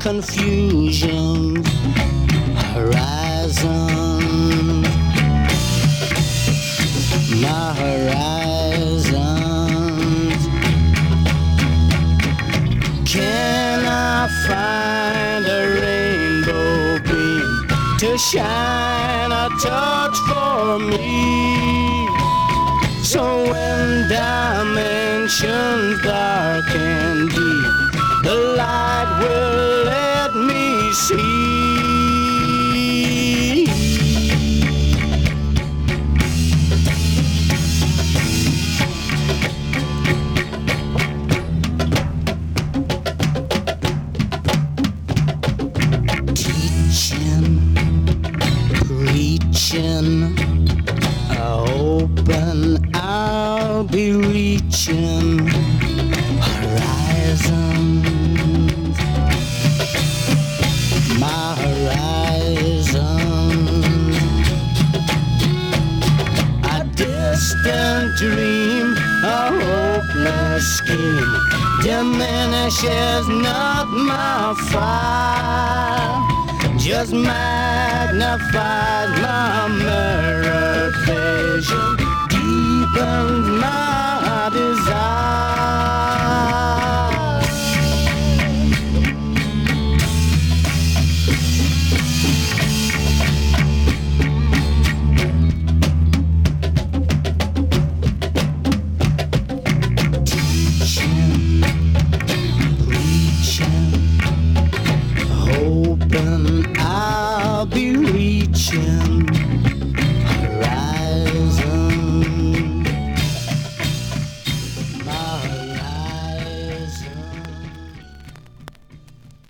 confusion, horizon, my horizons. Can I find a rainbow beam to shine a touch for me? So when dimensions dark and deep, the light will let me see. Teaching, preaching, open, I'll be reaching horizons, my horizons. A distant dream, a hopeless scheme, diminishes not my fire, just magnifies my